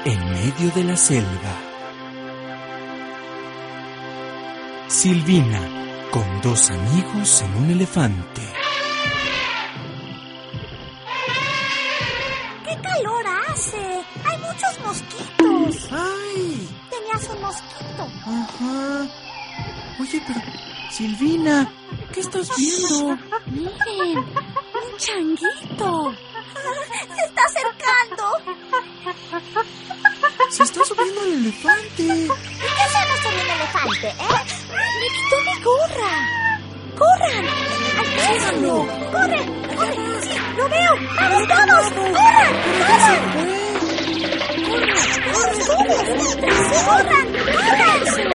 en medio de la selva. Silvina, con dos amigos en un elefante. ¡Qué calor hace! ¡Hay muchos mosquitos! ¡Ay! Tenías un mosquito. Ajá. Oye, pero Silvina, ¿qué estás viendo? Miren, un changuito. Se está acercando. Se está subiendo el elefante. ¿Y qué hacemos con un elefante, Me quitó mi gorra. ¡Corran! ¡Alcánzalo! ¡Corre! ¡Corre! ¡Sí, lo veo! ¡Vamos todos! ¡Corran! ¡Corran! ¡Corran! ¡Corran! ¡Corran! ¡Corran!